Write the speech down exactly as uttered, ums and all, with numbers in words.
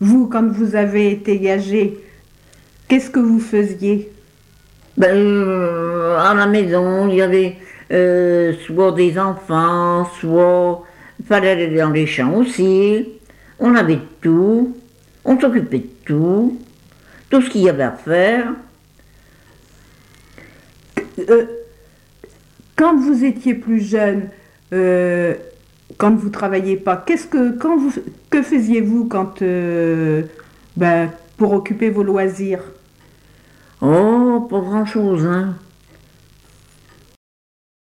Vous, quand vous avez été gagé, qu'est-ce que vous faisiez? Ben, euh, à la maison, il y avait euh, soit des enfants, soit il fallait aller dans les champs aussi. On avait tout, on s'occupait de tout, tout ce qu'il y avait à faire. Euh, Quand vous étiez plus jeune, euh, quand vous travailliez pas, qu'est-ce que, quand vous, que faisiez-vous quand, euh, ben, pour occuper vos loisirs? Oh, pas grand-chose, hein.